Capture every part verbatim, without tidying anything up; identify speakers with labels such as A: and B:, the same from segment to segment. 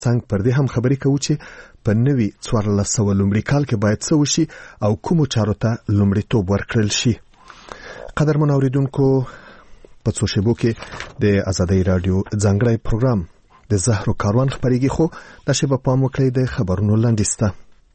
A: څنګه پر دې هم خبرې کوو چې په نوي څوارلس سوه لومړي کال کې باید څه وشي او کومو چارو ته لومړیتوب ورکړل شي. قدرمن اوریدونکو، په څو شیبو کې د آزادۍ رادیو ځانګړی پروګرام د زهرو کاروان خبرېږي، خو دا شیبه پام وکړئ د خبرونو لنډیز ته.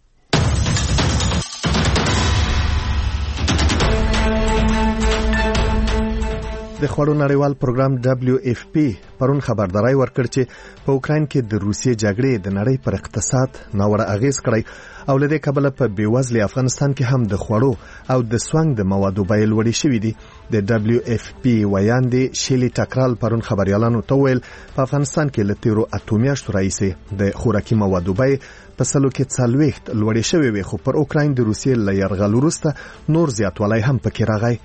A: د خوړو نړیوال پروګرام دبلیو اف پی پرون خبرداري ورکړ چې په اوکراین کې د روسیې جګړې د نړۍ پر اقتصاد ناوړه اغیز کړی او لدې کبله په بیوزلي افغانستان کې هم د خوړو او د سوانګ د موادو بیې لوړې شوې دي. د دبلیو اف پی ویاندې شیلی ټاکرال پرون خبريالانو ته ویل په افغانستان کې له تیرو اته میاشتو راهیسې د خوراکي موادو بیې په سلو کې څلوېښت لوړې شوې وي، خو پر اوکراین د روسیې له یرغل وروسته نور زیاتوالی هم پکې راغی.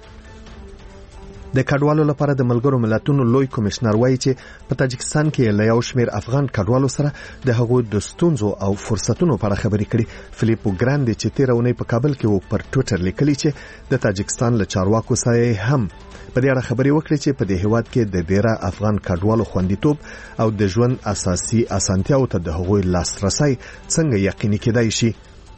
A: د کډوالو لپاره د ملګرو ملتونو لوی کمشنر وایي چې په تاجکستان کې له یو شمېر افغان کډوالو سره د هغوی د ستونزو او فرصتونو په اړه خبرې کړي. فلیپو ګراندي چې تیر اونۍ په کابل کې و پر ټویټر لیکلي چې د تاجکستان له چارواکو سره هم په دې اړه خبرې وکړي چې په دې هیواد کې د ډیره افغان کډوالو خوندیتوب او د ژوند اساسي اسانتیاو ته د هغوی لاسرسي څنګه یقیني کېدای شي.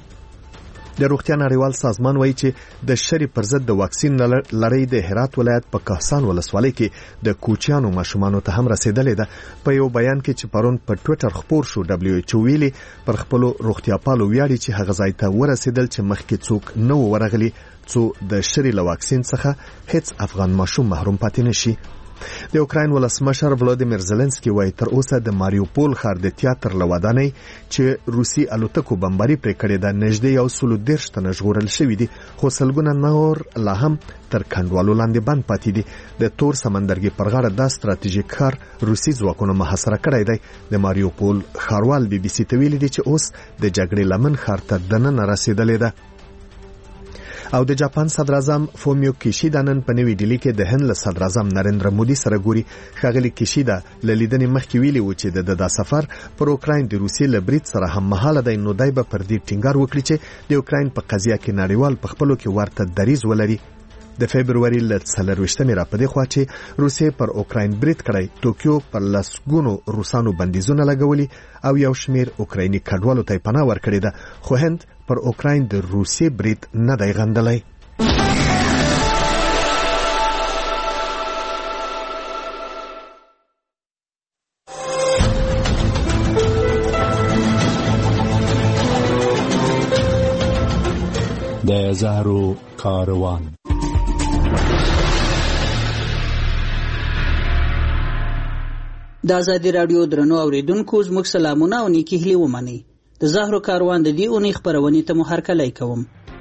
A: د روغتیا نړیوال سازمان وایي چې د شری پر ضد د واکسین لړۍ د هرات ولایت په کهسان ولسوالۍ کې د کوچیانو ماشومانو ته هم رسیدلې ده. په یو بیان کې چې پرون په ټویټر خپور شو، دبلیو ایچ او ویلي پر خپل روغتیا پالو ویاړي چې هغه ځای ته ورسیدل چې مخکې څوک نه ورغلي څو د شری له واکسین څخه هیڅ افغان ماشوم محروم پاتې نشي. د اوکراین ولسمشر ولادیمیر زيلنسکي وایي تر اوسه د ماریوپول ښار د تیاتر لودانۍ چې روسي الوتکو بمباري پرې کړې ده نږدې یو سل دېرش تنه ژغورل شوي دي، خو سلګونه نور لا هم تر کنډوالو لاندې بند پاتې دي. د تور سمندرګي پر غاړه دا ستراتیژیک ښار روسي ځواکونو محاصره کړی دی. د ماریوپول ښاروال بي بي سي ته ویلي دي چې اوس د جګړې لمن ښار ته دننه رسیدلې ده. او د جاپان صدر اعظم فومیو کیشیدا نن په نوې ډیلی کې د هند له صدر اعظم نریندر مودي سره ګوري. ښاغلي کیشیدا له لیدنې مخکې ویلي و چې د دا سفر پر اوکراین د روسیې له برید سره هم مهاله دی، نو دی به پر دې ټینګار وکړي چې د اوکراین په قضیه کې نړیوال په خپلو کې ورته دریځ ولري. د فبرवरी ل څلرويشتمې را پدې خوا چې روسیې پر اوکراین برید کړی، ټوکیو پر لسګونو روسانو بندیزونه لګولي او یو شمیر اوکرایني کډوالو ته پناه ورکړې ده، خو هند پر اوکراین د روسیې برید نه دی غندلی.
B: د زهرو کاروان.
C: د آزادۍ رادیو درنو اوریدونکو، زموږ سلامونه او نیکی هیلې ومنئ. د زهرو کاروان د دې اونۍ خپرونې ته مو هرکلی کوم.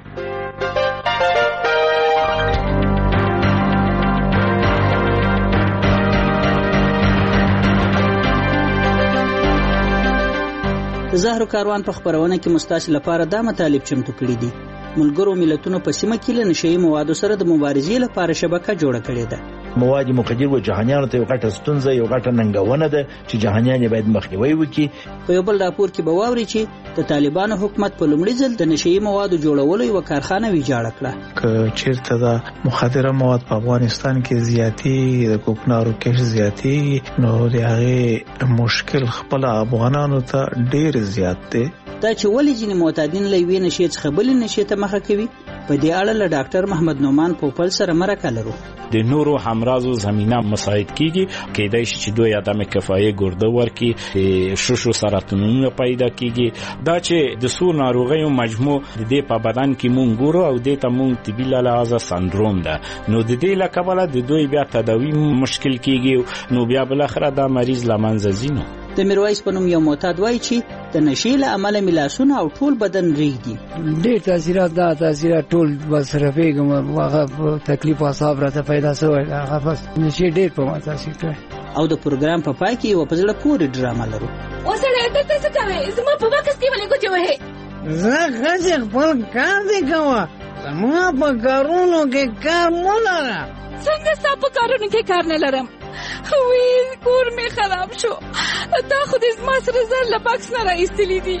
C: د زهرو کاروان په خپرونه کې مستاسو لپاره دا مطالب چمتو کړي دي. ملګرو ملتونو په سیمه کې له نشئی موادو سره د مبارزې لپاره شبکه جوړه کړې ده.
D: مواد مخدر و جهانیانو ته یو غټه ستونزه یو غټه ننګونه ده چې جهانیان باید مخنیوي وکړي.
C: په یو بل راپور کې به واوري چې د طالبانو حکومت په لومړي ځل د نشئی موادو جوړولو یو کارخانه ویجاړه کړه.
E: که چیرته د مخدره مواد په افغانستان کې زیاتی د کوکنارو کش زیاتی نو د هغه مشکل خپل افغانانو ته ډیر زیات دی.
C: دا چې ولې ځینې معتادین له یوې نشې څخه بلې نشې ته مخه کوي، په دې اړه له ډاکټر محمد نومان پوپل سره مرکه لرو.
F: د نورو همرازو زمينه مساعد کیږي، کېدای شي چې دوی عدم کفایه ګرده ورکي، شوشو سرطانونه پیدا کیږي. دا چې د سو ناروغیو مجموع د دې په بدن کې مونږ ګورو او د ته مونږ طبي لحاظه سندروم ده، نو د دې لکبله د دوی بیا تداوی مشکل کیږي، نو بیا بل اخره دا مریض لمنځه ځینو.
C: د میرویس په نوم یو معتاد وایي چې د نشې له امله ملاسونه او ټول بدن ریږدي.
G: ډېر تاثیرات دا تاثیرات ټول مصرفېږم، هغه تکلیف او صاحب راته پیدا شوی، هغه بس نشې ډېر په ما تاثیر کړی.
C: او د پروګرام په پای کې یو په زړه پورې ډرامه لرو.
H: اوسړی ته څه کوې؟ زما په بکس کې ولې ګوتې وهې؟
I: زه ښځې خپل کار دې کوه، زما په کارونو کې کار مه لره.
H: څنګه ستا په کارونو کې کار نه لرم؟ وی کور می خراب شو، تا خو دې زما سره زر له بکس نه راایستلی دي.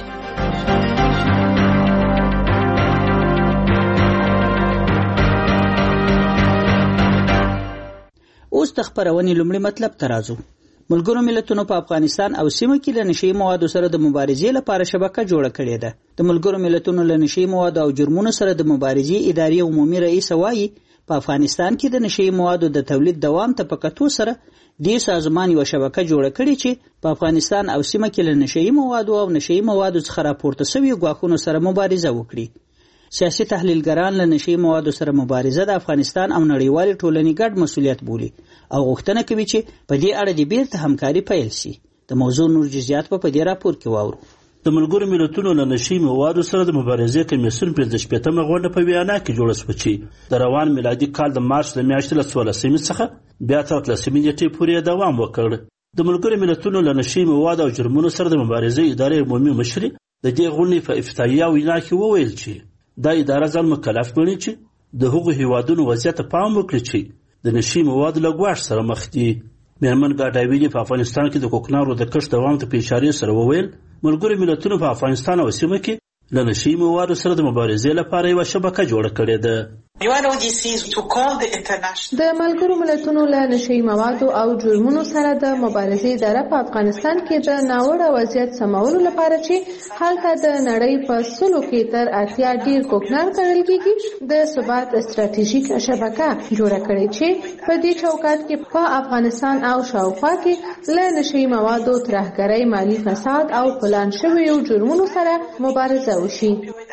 C: اوس د خپرونې لومړی مطلب ته راځو. ملګرو ملتونو په افغانستان او سیمه کې له نشي موادو سره د مبارزې لپاره شبکه جوړه کړې ده. د ملګرو ملتونو له نشي موادو او جرمونو سره د مبارزې ادارې عمومي رئیس وایي په افغانستان کې د نشي موادو د تولید دوام ته په کتو سره د سازمان یو شبکه جوړه کړې چې په افغانستان او سیمه کې له نشي موادو او نشي موادو څخه راپورته شوی غواخونو سره مبارزه وکړي. سیاسي تحلیلګران له نشي موادو سره مبارزه د افغانستان او نړیوال ټولنې ګډ مسؤلیت بولي او غوښتنه کوي چې په دې اړه د بیرته همکاري پیل شي. د موضوع نور جزئیات په دې راپور کې واورو.
J: د ملګرو ملتونو له نشي موادو سره د مبارزې کمیسیون په شپږمه غونډه په ویانا کې جوړه شوه چې د روان میلادي کال د مارچ د میاشتې له څوارلسمې څخه بیا تر اتلسمې نیټې پورې دوام وکړ. د ملګرو ملتونو له نشي موادو او جرمونو سره د مبارزې ادارې عمومي مشر د دې غونډې په افتتاحیه وینا کې وویل چې دا اداره ځان مکلف ګڼي چې د هغو هیوادونو وضعیت ته پام وکړي چې د نشي موادو له ګواښ سره مخ دي. میرمن ګاډاویلي په افغانستان کې د کوکنارو د کښت دوام ته په اشارې سره وویل ملګرو ملتونو په افغانستان او سیمه کې له نشي موادو سره د مبارزې لپاره یوه شبکه جوړه کړې ده.
K: د ملګرو ملتونو له نشي موادو او جرمونو سره د مبارزې اداره په افغانستان کې د ناوړه وضعیت سمولو لپاره چې هلته د نړۍ په سلو کې تر اتیا ډیر کوکنار کرل کېږي د ثبات استراتیژیک شبکه جوړه کړې چې په دې چوکاټ کې په افغانستان او شاوخوا کې له نشي موادو ترهګرۍ، مالي فساد او پلان شویو جرمونو سره مبارزه وشي.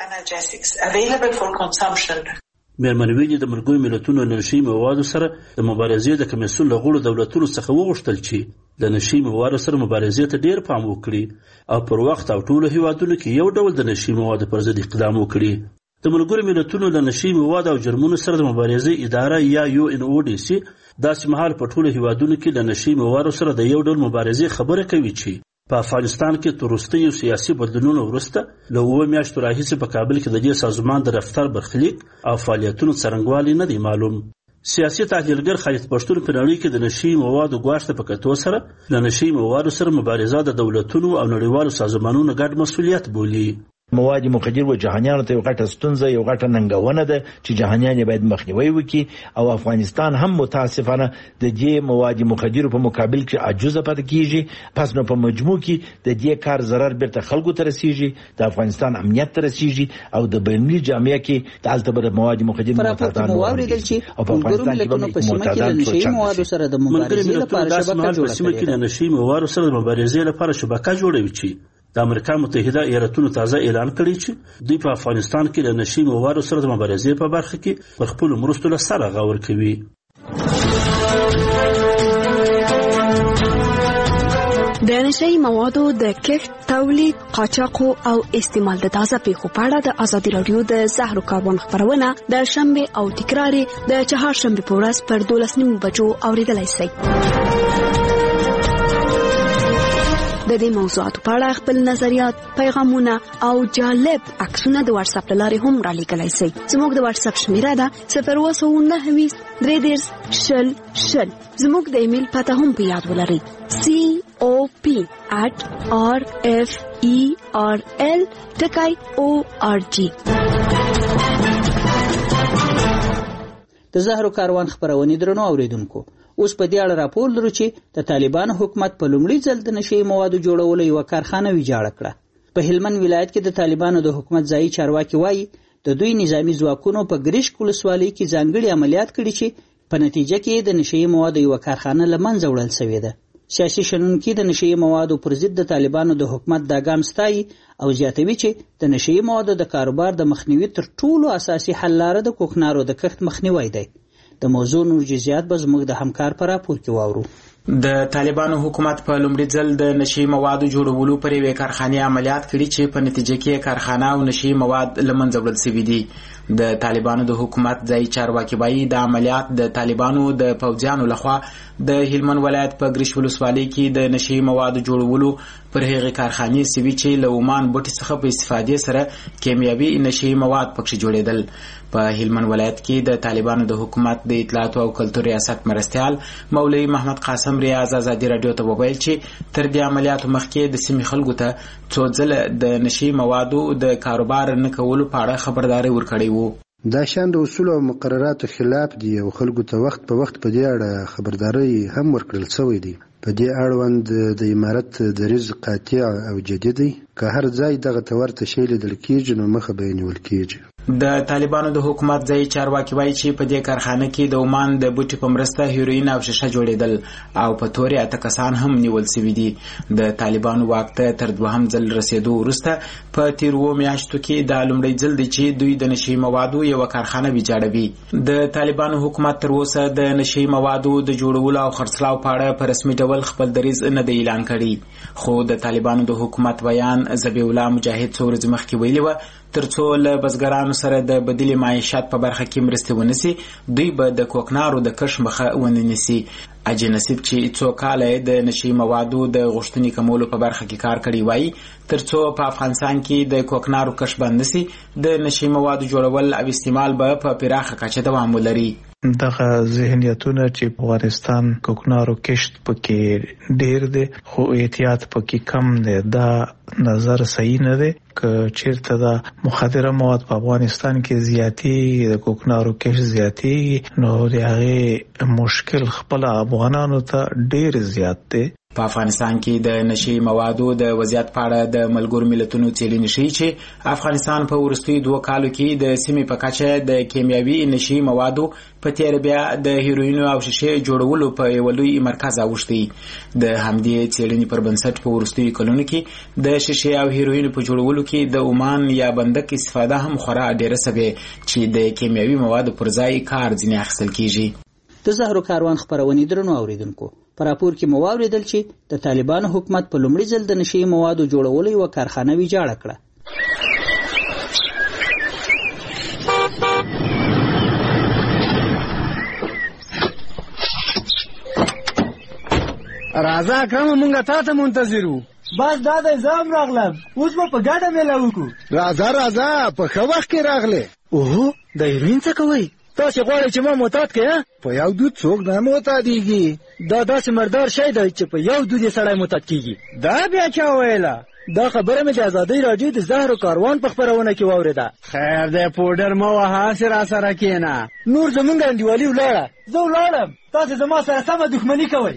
J: میرمن ویلي د ملګرو ملتونو له نشي موادو سره د مبارزې د کمیسیون له غړو دولتونو څخه وغوښتل چې د نشي موادو سره مبارزې ته ډیر پام وکړي او پر وخت او ټولو هیوادونو کې یو ډول د نشي موادو پر ضد اقدام وکړي. د ملګرو ملتونو له نشي موادو او جرمونو سره د مبارزې اداره یا یو ان او ډي سي داسې مهال په ټولو هیوادونو کې د نشي موادو سره د یو ډول مبارزې خبره کوي چې په افغانستان کې تر وروستیو سیاسي بدلونونو وروسته له اوه میاشتو راهیسې په کابل کې د دې سازمان د رفتار برخلیک او فعالیتونو څرنګوالی نه دی معلوم. سیاسي تحلیلګر خالد پښتون په نړۍ کې د نشي موادو ګواښ ته په کتو سره له نشي موادو سره مبارزه د دولتونو او نړیوالو سازمانونو ګډ مسؤلیت بولي.
D: مواد مخدر و جهانیانو ته یو غټه ستونزه یو غټه ننګونه ده چې جهانیان باید مخنیوي وکړي او افغانستان هم متاسفانه د دې مواد مخدر په مقابل کې عجوزه پاتې کیږي. پس نو په مجموع کې د دې کار ضرر بیرته خلکو ته رسیږي، د افغانستان امنیت ته رسیږي او د بینالمللي جامعه کې د الته مواد مخدر معتادان
C: واوریدل چې او په افغانستان کې په سیمه کې د نشي موادو سره د مبارزې لپاره شبکه جوړه
J: کړې ده. د نشي موادو سره د مبارزې لپاره شبکه جوړوي چې د امریکا متحده ایالاتونو تازه اعلان کړی چې دوی په افغانستان کې د نشي موادو سره د مبارزې په برخه کې پر خپلو مرستو له سره غور کوي.
L: د نشي موادو د کښت، تولید، قاچاق او استعمال د تازه پیښو په اړه د ازادي راډیو د زهرو کاروان خبرونه د شنبه او تکرار د چهارشنبه په ورځ پر دولس نیمو بجو اوریدلای شئ. د دې موضوعاتو په اړه خپل نظریات، پیغامونه او جالب عکسونه د واتس اپ لارې هم را لیږلی شئ. زموږ د واتس اپ شمیره ده صفر اووه سوه نهه ویشت درې دېرش شل شل. زموږ د ایمیل پته هم په یاد ولرئ سی او پی ات آر اف ای آر ال ټکی او آر جی.
C: د زهرو کاروان خبرونه درنو اوریدونکو، اوس په دې اړه راپور لرو چې د طالبانو حکومت په لومړي ځل د نشي موادو جوړولو یو کارخانه ویجاړه کړه. په هلمند ولایت کې د طالبانو د حکومت ځایي چارواکي وایي د دوی نظامی ځواکونو په ګریشک ولسوالۍ کې ځانګړي عملیات کړي چې په نتیجه کې د نشي موادو یو کارخانه له منځه وړل شوې ده. سیاسي شنونکي د نشي موادو پر ضد د طالبانو د حکومت دا ګام ستایي او زیاتوي چې د نشي موادو د کاروبار د مخنیوي تر ټولو اساسي حل لاره د کوکنارو د کښت مخنیوی دی. د موضوع نور جزئیات به زموږ د همکار په راپور کې واورو.
M: د طالبانو حکومت په لومړي ځل د نشي موادو جوړولو پر یوې کارخانې عملیات کړي چې په نتیجه کې کارخانه او نشي مواد له منځه وړل شوي دي. د طالبانو د حکومت ځایي چارواکي وایي د عملیات د طالبانو د پوځیانو لخوا د هلمند ولایت په ګریش ولسوالۍ کې د نشي موادو جوړولو پر هغې کارخانې سوي چې له عمان بوټي څخه په استفادې سره کیمیاوي نشي مواد پکښې جوړېدل. په هلمند ولایت کې د طالبانو د حکومت د اطلاعاتو او کلتور ریاست مرستیال مولوي محمد قاسم ریاض ازادي راډیو ته وویل چې تر دې عملیاتو مخکې د سیمې خلکو ته څو ځله د نشي موادو د کاروبار نه کولو په اړه خبرداری ورکړی و.
N: دا شان د اصول او مقرراتو خلاف دي او خلکو ته وخت په وخت په دې اړه خبرداري هم ورکړل شوې دي. په دې اړوند د امارت دریځ قاطع او جدي دی که هر ځای دغه تورته شی لیدل کېږي نو مخه به نیول کېږي.
M: د طالبانو د حکومت ځای چارواکي وایي چې په دې کارخانه کې د عمان د بوټي په مرسته هیروین او شیشه جوړېدل او په تورې اته کسان هم نیول شوي دي. د طالبانو واک ته تر دوهم ځل رسېدو وروسته په تېرو میاشتو کې دا لومړی ځل دی چې دوی د نشي موادو یوه کارخانه ویجاړوي. د طالبانو حکومت تر اوسه د نشي موادو د جوړولو او خرڅلاو په اړه په رسمي ډول خپل دریځ نه دی اعلان کړی، خو د طالبانو د حکومت بیان ذبیح الله مجاهد څو ورځې مخکې ویلي وه ترڅو له بزګرانو سره د بدیل معیشت په برخه کې مرستې ونیسي دوی به د کوکنارو د کښت مخه ونه نیسي. اجي نصیب چې څو کاله د نشي موادو د غوښتنې کمولو په برخه کې کار کړی وایي ترڅو په افغانستان کې د کوکنارو کښت بند نشي د نشي موادو جوړول او استعمال به په پراخه کچه دوام ولري.
E: دغه ذهنیتونه چې په افغانستان کوکنارو کښت پکې ډیر دی خو احتیاط پکې کم دی، دا نظر صحیح نه دی. که چیرته د مخدره مواد په افغانستان کې زیاتی د کوکنارو کښت زیاتی نو د هغه مشکل خپل افغانانو ته ډیر زیات دی.
M: په افغانستان کې د نشي موادو د وضعیت په اړه د ملګرو ملتونو څېړنې ښیي چې افغانستان په وروستیو دوه کالو کې د سیمې په کچه د کیمیاوي نشي موادو په تېره بیا د هیروینو او شیشې جوړولو په یوه لوی مرکز اوښتی. د همدې څېړنې پر بنسټ په وروستیو کلونو کې د شیشې او هیروینو په جوړولو کې د عمان یا بندک استفاده هم خورا ډېره سوې چې د کیمیاوي موادو پر ځای کار ځینې اخیستل کېږي.
C: د زهرو کاروان خپرونې درنو اوریدونکو په راپور کې مو واوریدل چې د طالبانو حکومت په لومړي ځل د نشي موادو جوړولو یوه کارخانه ویجاړه کړه.
I: راځه اکرم مونږه تا ته منتظر وو.
O: بس دا د زام راغلم اوس به په ګډه میله وکړو.
I: راځه راځه په ښه وخت کې راغلې. اوهو د هیروین څه کوئ؟ تاسې غواړئ چې ما معتاد کړې؟ په یو دود څوک نه معتادېږي. دا داسې مردار شی دی چې په یو دود یې سړی معتاد کېږي. دا بیا چا ویله؟ دا خبره مې د ازادۍ راډیو د زهرو کاروان په خپرونه کې واورېده. خیر دی پوډر مه وهه هسې راسره کښېنه. نور زمونږ انډیوالي ولاړه. زه ولاړم تاسې زما سره سمه دښمني کوئ.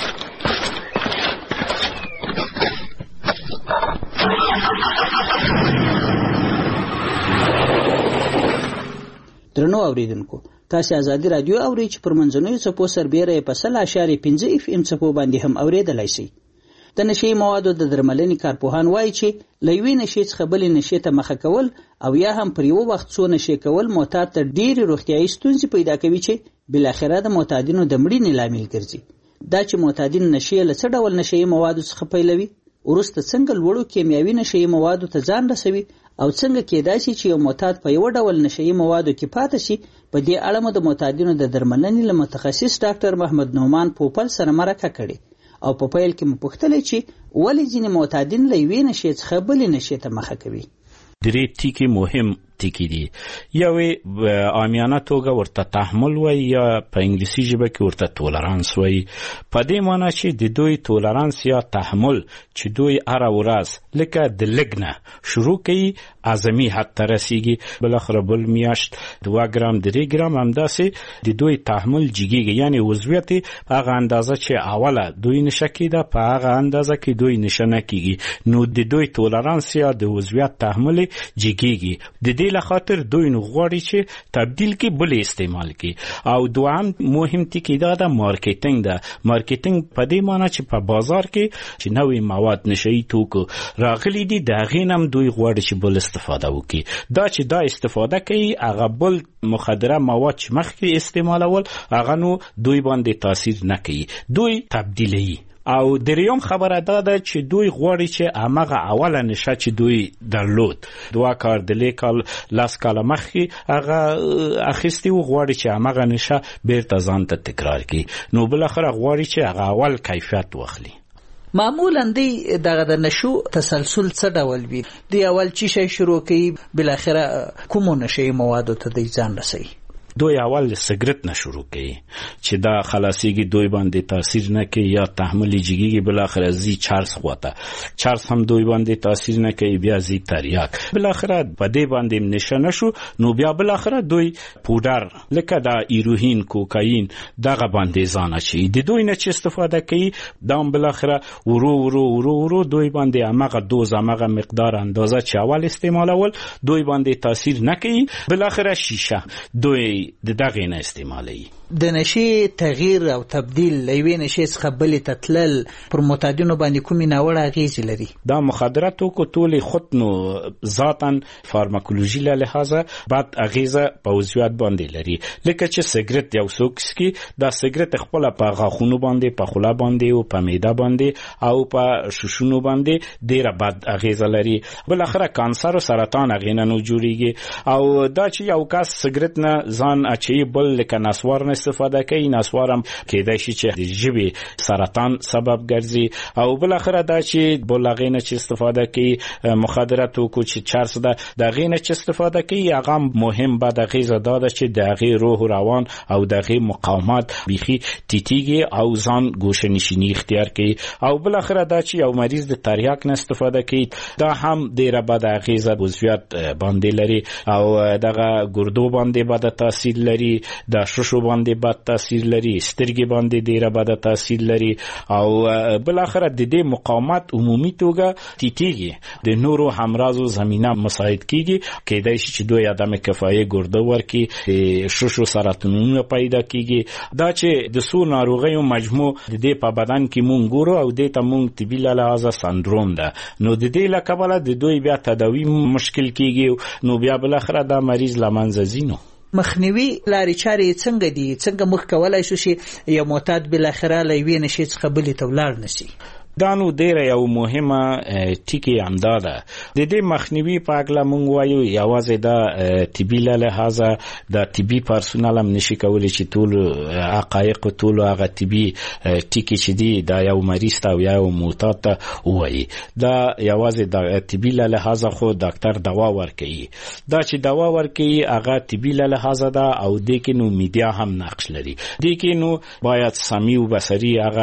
C: درنو اوریدونکو تاسو ازادي رادیو اورئ چې پر منځنوي څپو سربیره په سل اشاریه پنځه اف ام څپو باندې هم اوریدلای شئ. د نشي موادو د درملنې کارپوهان وایي چې له یوې نشي څخه بلې نشي ته مخه کول او یا هم پر یو وخت څو نشي کول معتاد ته ډېرې روغتیایي ستونزې پیدا کوي چې بالاخره د معتادینو د مړینې لامل ګرځي. دا چې معتادین نشي له څه ډول نشي موادو څخه پیلوي وروسته څنګه لوړو کیمیاوي نشي موادو ته ځان رسوي او څنګه کېدای شي چې یو معتاد په یو ډول نشي موادو کې پاتې شي. په دې اړه مو د معتادینو د درملنې له متخصص ډاکټر محمد نومان پوپل سره مرکه کړې او په پیل کې مو پوښتلې چې ولې ځینې معتادین له یوې نشي څخه بلې نشي ته مخه کوي.
F: درې ټکي مهم ټکي دي. یوې عامیانه توګه ورته تحمل وایي یا په انګلیسي ژبه کې ورته تولرانس وایي. په دې معنی چې د دوی تولرانس یا تحمل چې دوی هره ورځ لکه د لږ نه شروع کوي اعظمي حد ته رسیږي بالاخره بل میاشت دوه ګرام درې ګرام همداسې د دوی تحمل جګیږي، یعنې عضویت په هغه اندازه چې اوله دوی نشه کېده په هغه اندازه کې دوی نشه نه کېږي، نو د دوی تولرانس یا د عضویت تحمل جګیږي. د دې له خاطر دوی نو غواړي چې تبدیل کې بل استعمال کې. او دوهم مهم ټکی دا د مارکیټینګ ده. مارکیټینګ په دې معنی چې په بازار کې چې نوې مواد نشئی توکو راغلي دي د هغې هم دوی غواړي چې بل استفاده وکړي. دا چې دا استفاده کوي هغه بل مخدره مواد چې مخکې استعمالول هغه نو دوی باندې تاثیر نه کوي، دوی تبدیلوي. او دریم خبره دا ده چې دوی غواړي چې همغه اوله نشه چې دوی درلود دوه کار دلې کال لاس کاله مخکې هغه اخیستي و غواړي چې همغه نشه بیرته ځان ته تکرار کړي، نو بالاخره غواړي چې هغه اول کیفیت واخلي.
C: معمولا دی دغه د نشو تسلسل څه ډول وي؟ دی اول چی شي شروع کوي بالاخره کومو نشي موادو ته دی ځان رسوي؟
F: دوی اول سګرټ نه شروع کوي چې دا خلاصيږي دوی باندې تاثیر نه کوي یا تحمل جګیږي بل اخر زی چارس خواته چارس هم دوی باندې تاثیر نه کوي بیا زی تریاک بل اخر په دې باندې نشه نشو نو بیا بل اخر دوی پودر لکه دا ایروهین کوکاین دغه باندې ځان اچي د دوی نه چې استفاده کوي دا بل اخر ورو ورو ورو ورو دوی باندې امغه دوز امغه مقدار اندازه چې اول استعمالول دوی باندې تاثیر نه کوي بل اخر شیشه دوی د دغه نه استعمالي
C: د نشي تغییر او تبديل لوي نشي څخه بل تتلل پر معتادینو باندې کومي ناوړه اغیز لري دا
F: مخدراتو کو ټول خود نو ذاتن فارماکولوژي له لحاظه بعد اغیزه په وضعیت باندې لري لکه چې سیګریټ یو سوکسکی دا سیګریټ خپل په غاښونو باندې په خوله باندې او په معده باندې او په شوشونو باندې ډیره بد اغیزه لري بل اخره کانسر او سرطان اغینه نو جوړیږي او دا چې یو کس سیګریټ نه ځان اچي بل لکه نسوار نه استفاده کوي نسوارم کېدای شي چې د ژبې سرطان سبب ګرځي او بل اخره دا چې بلغې نه چې استفاده کوي مخدراتو کو چې چارس ده د غینه چې استفاده کوي هغه مهم بعد غیزه داده چې د غیر روح روان او د غیر مقاومت بيخي تیتیږي او ځان گوشه نشینی اختیار کوي او بل اخره دا چې یو مریض د تریاک نه استفاده کوي دا هم ډیره بد غیزه وضعیت باندې لري او دغه ګردو باندې بد تاثیر لري د شوشو باندې بد تاثیر لري سترګې باندې ډیره بد تاثیر لري او بل اخر د دې مقاومت عمومي توګه تیتیږي د نورو همراز زمينه مساعد کیږي کېدای شي چې دوی عدم کفایه ګرده ورکی شوشو سرطانونه پیدا کیږي دا چې د سو ناروغیو مجموع د دې په بدن کې مونږ ګورو او د ته مونږ طبي لحاظه سندروم ده نو د دې لکبله د دوی بیا تداوی مشکل کیږي نو بیا بل اخر دا مریض لمنځه زینو
C: مخنیوي لارې چارې څنګه دي څنګه مخ کولای شو چې یو معتاد بل اخره لوي نشي څخه بل تولار نشي
F: دا نو ډیره یو مهمه ټکی همدا ده د دې مخنیوي په اړه مونږ وایو یوازې دا طبي له لحاظه د طبي پرسونل هم نشي کولای چې ټول حقایق ټول هغه طبي ټکی چې دی دا یو مریض ته او یو معتاد ته وایي دا یوازې د طبي له لحاظه خو ډاکټر دوا ورکوي دا چې دوا ورکوي هغه طبي له لحاظه ده او د کې نو میډیا هم نقش لري د کې نو باید سمعي او بصري هغه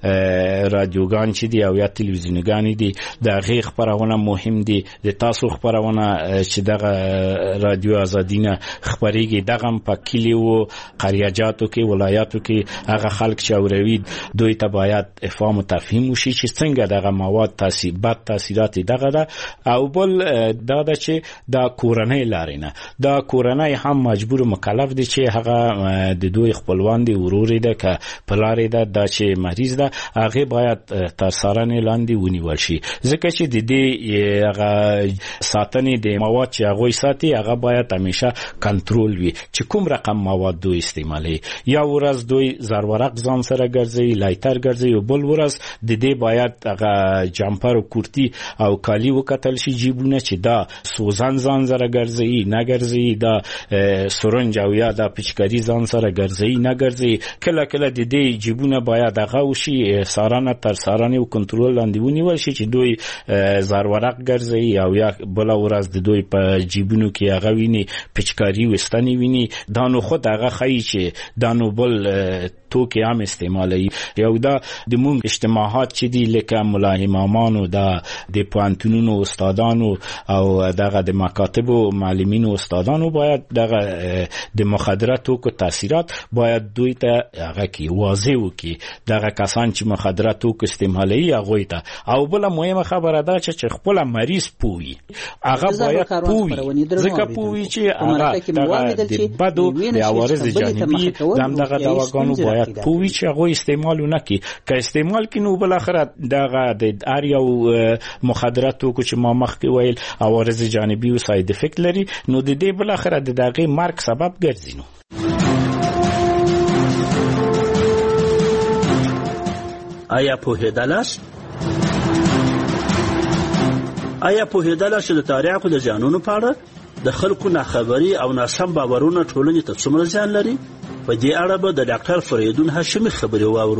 F: رادیوګان چې دی او یا تلویزیونګان دي د غي خبرونه مهم دي د تاسو خبرونه چې دغه رادیو ازادینه خبريږي دغه په کلیو قریاجاتو کې ولایاتو کې هغه خلک چې اوروي دوی ته باید افهام او تفهیم وشي چې څنګه دغه مواد تاثیر بد تاثیرات دغه ده او بل دا د چې د کورنۍ لارینه د کورنۍ هم مجبور مکلف دي چې هغه د دوی خپلوان دي ورور دي که پلار دي د چې مریض ده هغه باید تر سارنې لاندې ونیول شي ځکه چې د دې هغه ساتنې د مواد چې هغه ساتي هغه باید همیشه کنټرول وي چې کوم رقم مواد دوی استعمالي یا ورځ دوی زرورق ځان سره ګرځي لایټر ګرځي او بل ورځ د دې باید هغه جامپر او کورتی او کالی وکتل شي جیبونه چې دا سوزن ځان سره ګرځي نه ګرځي دا سرنج او یا دا پچکاری ځان سره ګرځي نه ګرځي کله کله د دې جیبونه باید هغه وشي سارانه تر سارانه او کنټرول لاندې ونیول شي چې دوی زرورق ګرځي او یا بل ورځ د دوی په جیبونو کې هغه ویني پچکاری وستنی ویني دا نو خود هغه خی چې دا نو بل توکي عام استعمالي یو دا د مونږ اجتماعات چې دي لکه مولا امامانو دا د پوهنتونونو استادانو او دغه د مکاتبو معلمینو استادانو باید دغه د مخدراتو کو تاثیرات باید دوی ته هغه کې واضح وکي دغه کسان چې مخدراتو کو استعمالي هغه ته او بل مهمه خبره ده چې خپل مریض پوي هغه باید پوي ځکه پوي چې هغه د بدو د عوارض جانبي دغه دواګانو باید پوي چې هغه استعمال نه کوي که استعمال کینو بل اخر دغه د ار یو مخدراتو کو چې ما مخکې ویل عوارض جانبي او ساید افیکټ لري نو د دې بل اخر د دغه مرګ سبب ګرځي نو
J: آیا په هدالاس آیا په هدالاس د تاریخ او د ځانونو په اړه د خلکو ناخبري او ناسم باورونه ټولنې ته څومره ځان لري په دې اړه به د ډاکټر فریدون هاشمي خبري واورو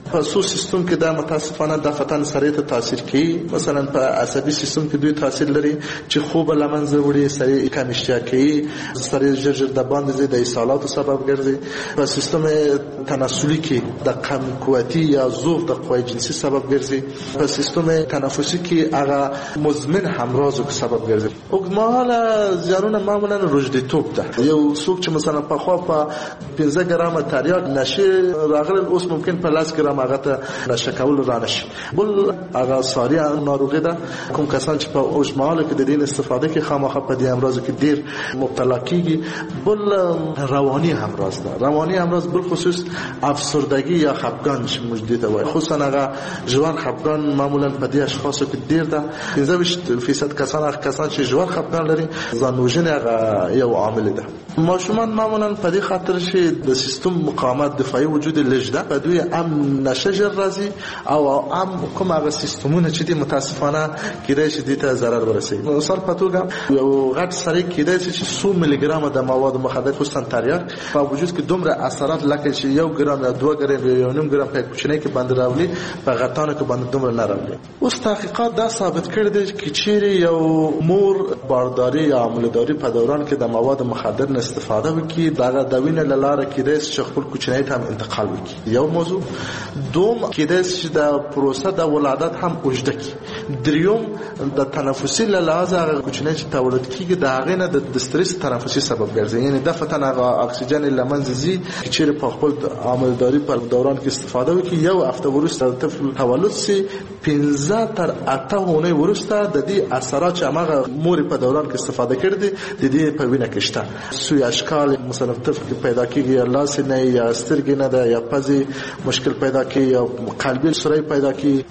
P: په سو سیستم کې دا متاسفانه د فتن سره ته تاثیر کوي. مثلا په عصبي سیستم کې دوی تاثیر لري چې خوب لمنځه وړي، سره کم اشتها کوي، سره ژر د باندې د اسهالاتو سبب ګرځي. په سیستم تناسلي کې د کم قوتي یا ضعف د قوی جنسي سبب ګرځي. په سیستم تنفسي کې هغه مزمن همراضو سبب ګرځي. اوږدمهاله زیانونه معمولا روږديتوب ده. یو څوک چې مثلا په خوا په پنځه ګرامه تریاک نشه راغلی، اوس ممکن په لاس ګرام هغه ته نشه کول را نشي. بل هغه ساري ناروغي ده. کوم کسان چې په اوږدمهاله کې د دې استفاده کې خامخا په دې امراض کې ډیر مبتلا کیږي. بل رواني امراض ده. رواني امراض بل خصوص افسردگی یا خفګان چې موجود ده، خصوصا هغه ژوند خفګان معمولا په دې اشخاصو کې ډیر ده. پنځه ویشت فیصد کسان هغه کسان چې ژوند خفګان لري ځان وژنه هغه یو عامل ده. ماشومان معمولا په دې خاطر چې د سیستم مقاومت دفاعي وجود لږ ده، په دوی ام نشه ژر راځي او ام کوم هغه سیستمونه چې دي متاسفانه کېدای شي دې ته ضرر ورسوي. مثال په توګه یو غټ سړی کېدای شي چې څو ملي ګرام د مواد مخدر خصوصا تریاک په وجود کې دومره اثرات لکه چې یو ګرام یا دوه ګرام یا یو نیم ګرام په کوچنۍ کې باندې راولي، په غټانو کې باندې دومره نه راولي. اوس تحقیقات دا ثابت کړي دي چې چیرې یو مور بارداری یا عاملداری په دوران کې د مواد مخدر نه استفاده وکړي، دا د وینې له لارې کېدای شي خپل کوچنۍ ته هم انتقال وکړي. یو موضوع. دوم کېدای شي د پروسه د ولادت هم اوږده کړي. دریوم د تنفسي له لحاظه هغه کوچنۍ چې تولد کېږي د هغې نه د استرس تنفسي سبب ګرځي، یعنی دفعتاً هغه اکسیجن له منځه ځي چې چیرې په خپل عاملداري په دوران کې استفاده وکړي. یو هفته وروسته د طفل تولد سي، پنځه تر اته اونۍ وروسته د دې اثرات چې هغه مور په دوران کې استفاده کړي دي د دې په وینه کې شته. سوی اشکال مثلا طفل کې پیدا کېږي، یا لاس نه یا سترګې نه ده یا پزې مشکل پیدا کېږي یا قلبي سوري پیدا کېږي.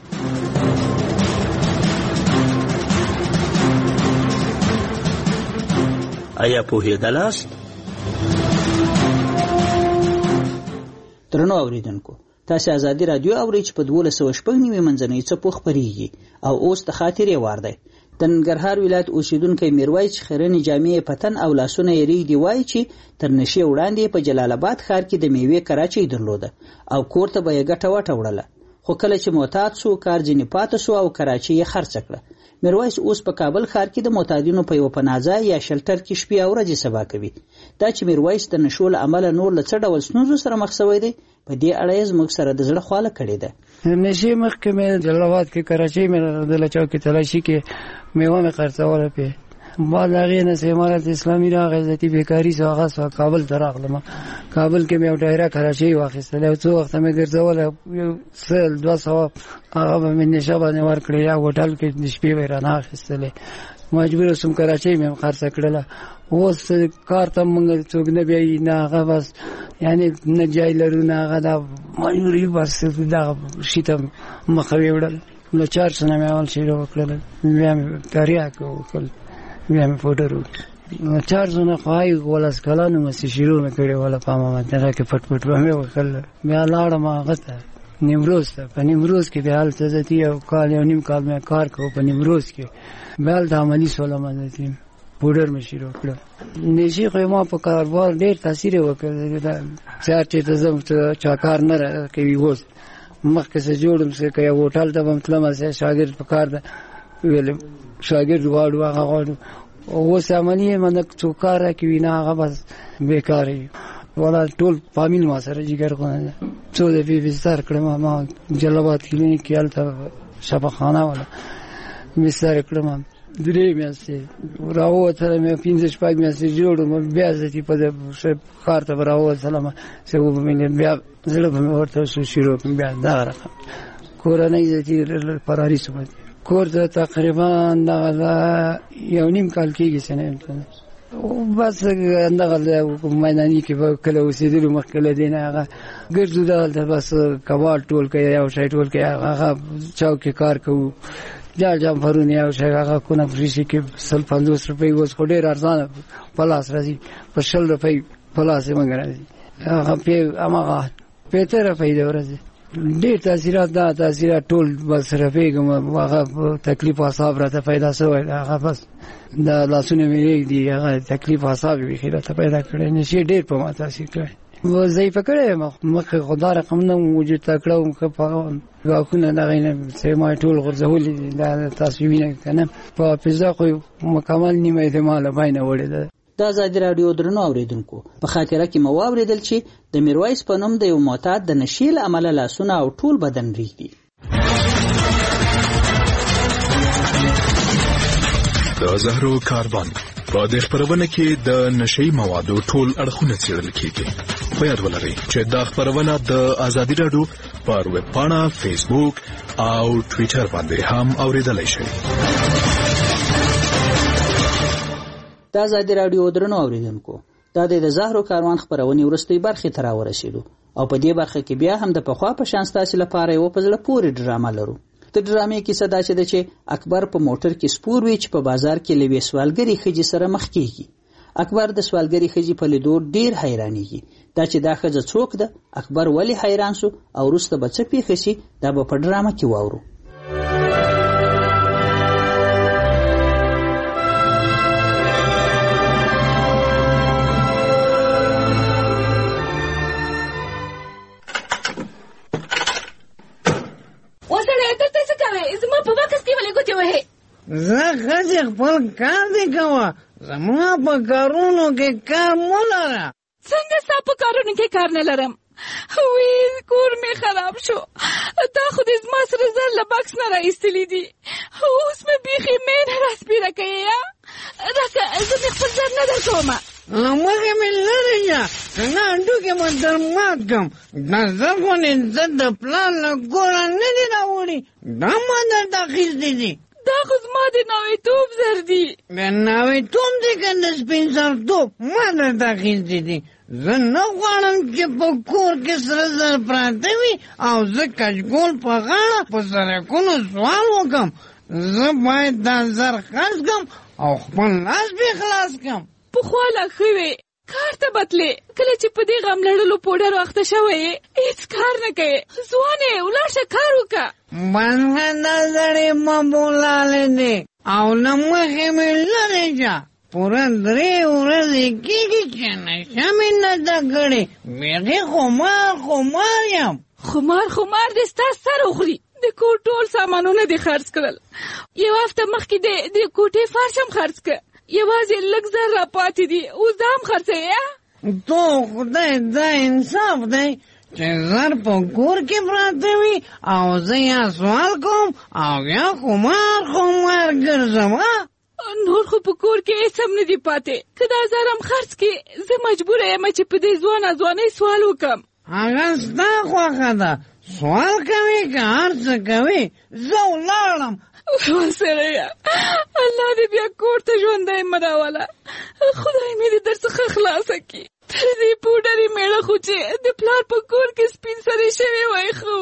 J: آیا پوهېدلاست؟
C: درنو اوریدونکو، تاسو ازادي رادیو اورئ چې په دولس سوه شپږ نوي منځنۍ څپو خپرېږي او اوس د خاطرې وار دی. د ننګرهار ولایت اوسیدونکی میرویس خیرنې جامې پتن او لاسونه یې ریږدي وایي چې تر نشې وړاندې په جلال آباد ښار کې د میوې کراچۍ درلوده او کور ته به یې ګټه وټه وړله، خو کله چې معتاد سو کار ځینې پاته سو او کراچۍ یې خرڅه کړه. میرویس اوس په کابل ښار کې د معتادینو په یو پناهځای یا شلټر کې شپې او ورځې سبا کوي. دا چې میرویس د نشو له امله نور له څه ډول ستونزو سره مخ شوی دی، په دې اړه یې زموږ سره د زړه خواله کړې ده.
G: نشې مخکې مې جلال آباد کې کراچۍ مې د چوک کې تلاشي کې میوه مې خرڅوله پې بعد هغې نه چې امارت اسلامي راغی ذاتي بیکاري سو هغه سو کابل ته راغلم. کابل کې مې یو ډایره کراچۍ واخیستله، یو څو وخته مې ګرځوله، یو سل دوه سوه هغه به مې نشه باندې ورکړې، یا هوټل کې د شپې به یې رانه اخیستلې. مجبور سوم کراچۍ مې خرڅه کړله. اوس کار ته مونږ څوک نه بیایي نه هغه بس یعنی نه جای لرو نه هغه دا مجبوري بس دغه شي ته مخه ویوړل. نو چارجونه مې اول شروع وکړل، بیا مې تریاک وکړل، بیا مې پوډر وکړل. نو چارجونه خو هغې ولس کلانو مستې شروع مې کړې وله په مامد هغه کې پټ پټ به مې وکړل. بیا لاړم هغه ته نیمروز ته. په نیمروز کې بیا هلته ذاتي یو کال یو نیم کال مې کار کوو په نیمروز کې. بیا هلته عملي شولم ذاتي پوډر مې شروع کړه. نشي خو ما په کاروبار ډېر تاثیر یې وکړ. زیات چې ته ځم چا کار نه کوي. اوس مخکې څه جوړم څه که یو هوټل ته به م تلم شاګرد په کار ده ویل شاګرد غواړو هغه غواړو. اوس عملي یم نه څوک کار راکوي نه هغه بس بېکاره وي. والا ټول فامیل ما سره جګرخونه ده. څو دفعې بستر کړم ما جلال آباد کلینیک کې هلته شفاخانه والا بستر کړم. درې میاشتې راووتلم، پنځه شپږ میاشتې جوړ وم. بیا ذاتي په ښار ته به راووتلم څه وبه مې بیا زړه به مې ورته شروع کړم. بیا دغه رقم کورنۍ ذاتي فراري شوم. کور ته تقریبا دغه یو نیم کال کېږي چې نه یم. بس دغه میداني کې به کله اوسېدلو مخکې له دې نه هغه ګرځو دلته بس کباړ ټول کوي یو شی ټول کوي. هغه چوک کې کار کوو، جال جمپرونه یو شی هغه کونه فریشي کې سل پنځوس روپۍ. اوس خو ډېر ارزانه په لاس راځي، په شل روپۍ په لاس یې مګ راځي. هغه پې هماغه پېته روپۍ د ورځې. ډېر تاثیرات دا تاثیرات ټول بس رپېږم. هغه تکلیف اعصاب راته پیدا شوی، هغه بس د لاسونه مې ریږدي، هغه تکلیف اعصاب یې بیخي راته پیدا کړی. نشي ډېر په ما تاثیر کړی. وظیفه کړې مخ خدا رقم نه وجود تکړه که په واکونه دغه نه سیمه ټول غرزول دا تاسو وینئ کنه په فضا خو مکمل نیمه احتمال باندې وړي ده.
C: د آزادي رادیو درنو اوریدونکو په خاطره کې مو واوریدل چې د میرویس په نوم د یو معتاد د نشي له امله لاسونه او ټول بدن ریږدي.
Q: د زهرو کاروان په دې خبرونه کې د نشي موادو ټول اړخونه څېړل کیږي. په یاد ولرئ چې دا خبرونه د آزادي رادیو پر ویب پاڼه، فیسبوک او ټوئیټر باندې هم اوریدلای شئ.
C: د آزادي رادیو درنو اوریدونکو دا د زهرو کاروان خبرونه ورستۍ برخه تر ورسېدو او په دې برخه کې بیا هم د پخوا په شان ستاسو لپاره یو په زړه پورې ډرامه لرو. د ډرامې کیسه دا چې د چې اکبر په موټر کې سپور وی چې په بازار کې لوي سوالګری خجی سره مخ کیږي. اکبر د سوالګری خجی په لیدو ډیر حیرانېږي دا چې دا خزه څوک ده، اکبر ولی حیران سو او وروسته به څه پیښ شي دا به په ډرامه کې واورو.
R: زه خځې خپل کار دی کوه، زما په کارونو کې کار مه لره.
H: څنګه ستا په کارونو کې کار نه لرم؟ وی کور مې خراب شو، تا خو دې زما سره زر له بکس نه راایستلي دي، اوس مې بیخي مینه راسپیره کوې یا راکه زه مې خپل زر نه درکومه.
R: له مخې مې لرې شه که نه هډوکې به در مات کړم. دا زر خو نې زه د پلار له کوره نه دي راوړي، دا ما درته اخیستې دي.
H: دا خو زما د ناویتوب زر دي.
R: د ناویتوب دی که د سپین سرتوب ما درته اخیستې دي. زه نه غواړم چې په کور کې سره زر پراته وي او زه کچکول په غاړه په سړکونو سوال وکړم. زه باید دا زر خرڅ کړم او خپل لاس بې خلاص کړم.
H: پخوا لا ښه وې، کار ته بتلې، کله چې په دې غم لړلو پوډر اخته شوی یې هېڅ کار نه کوې. ځوانې ولاړ شه کار وکړه.
R: بنده دا زړې مه بولالې دی او له مخې مې لرې شه. پوره درې ورځې کېږي چې نشه مې نه ده کړې، بیخي خمار خمار یم.
H: خمار خمار دې ستا سر وخوري. د کور ټول سامانونه دې خرڅ کړل، یو هفته مخکې د کوټې فرش هم خرڅ کړه، یوازې لږ زر را پاتې دي، اوس دا هم خرڅوې.
R: تو خدای دا انصاف دی چې زر په کور کې پراته وي او زه یا سوال کوم او یا خمار خمار ګرځم.
H: نور خو په کور کې هېڅ هم نه دي پاتې، که دا زر هم خرڅ کړې زه مجبوره یم چې په دې ځوانه ځوانۍ سوال وکړم.
R: هغه ستا خوښه ده، سوال کوې که هر څه کوې، زه ولاړم.
H: ورسره الله دې بیا کور ته ژوندی مه راوله، خدای مې دې در څخه خلاصه کړي. تر دې پوډرې میړه خو چې د پلار په کور کې سپین سرې شوې وای خو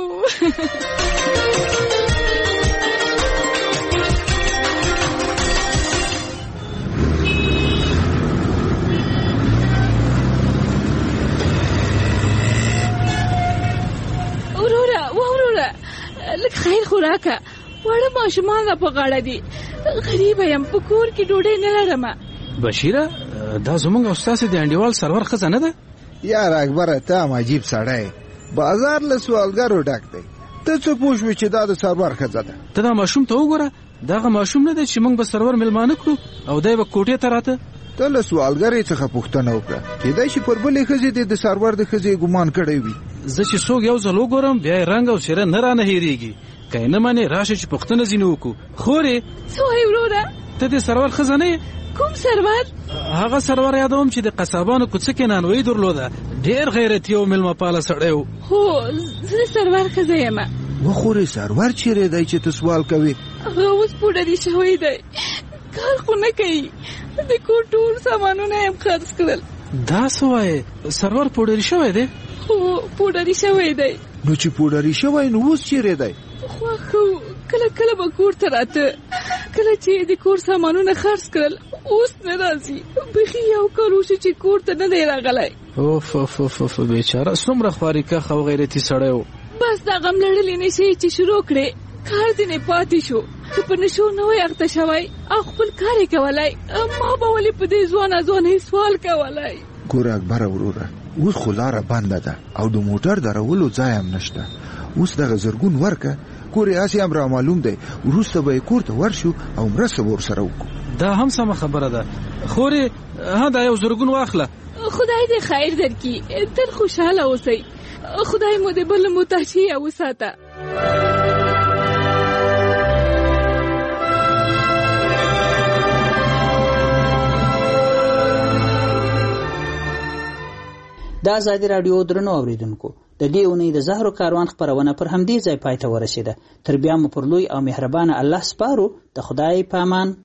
H: وروره وروره لږ خیر خو راکه، واړه ماشومان را په غاړه دي، غریبه یم، په کور کې ډوډۍ نه لرمه.
S: بشیره دا زمونږ او ستاسې د انډیوال سرور ښځه نه ده؟
T: یار اکبره ته هم عجیب سړی، بازار له سوالګرو ډک دی، ته څه پوه شوې چې دا د سرور ښځه ده؟
S: ته دا ماشوم ته وګوره، دغه ماشوم نه دی چې موږ به سرور مېلمانه کړو او دی به کوټې ته راته.
T: ته له سوالګرې څخه پوښتنه وکړه، کېدای شي پر بلې ښځې دې د سرور د ښځې ګمان کړی وي.
S: زه چې څوک یو ځل وګورم بیا یې رنګ او څېره نه رانه هېرېږي، که یې نه منې راشه چې پوښتنه ځینې وکړو. خورې
H: څه وایې وروره؟
S: ته د سرور ښځه نه یې؟
H: کوم سرور؟
S: هغه سرور یادوم چې د قصابانو کوڅه کې نانوایي درلوده، ډېر غیرتي او مېلمه پاله سړی و.
H: هو زه د سرور ښځه یم.
T: وخورې سرور چیرې دی چې ته سوال کوې؟
H: هغه اوس پوډري شوی دی، کار خو نه کوي، د کور ټول سامانونه یې هم خرڅ کړل.
S: دا څه وایې؟ سرور پوډري شوی دی؟
H: هو پوډري شوی دی.
T: نو چې پوډري شوی نو اوس چیرې دی؟
H: خوښ و، کله کله به کور ته راته، کله چې د کور سامانونه خرڅ کړل اوس نه راځي، بیخي یو کال وشو چې کور ته نه دی راغلی.
S: اوف اوف اوف بیچاره څومره خوارېکښ او غیرتي سړی و.
H: بس دا غم لړلې نشې چې شروع کړې، کار ځینې پاتې شو، که په نشو نه وای اخته شوی او خپل کار یې کولی، ما به ولې په دې ځوانه ځوانۍ سوال کولی؟
T: ګوره اکبره وروره، اوس خو لاره بنده ده او د موټر درولو ځای هم نشته. اوس دغه زرګون ورکه کور یې هسې هم را معلوم دی، وروسته به یې کور ته ورشو او مرسته به ورسره وکړو.
S: دا هم سمه خبره ده. خورې ها دا یو زرګون واخله.
H: خدای دې خیر درکړي، تل خوشحاله اوسئ. خدای مو دې بل محتاجي وساته.
C: د آزادي راډیو درنو اوریدونکو، د دې اونۍ د زهرو کاروان خپرونه پر همدې ځای پای ته ورسېده. تر بیا مو پر لوی او مهربانه الله سپارو. د خدای په امان.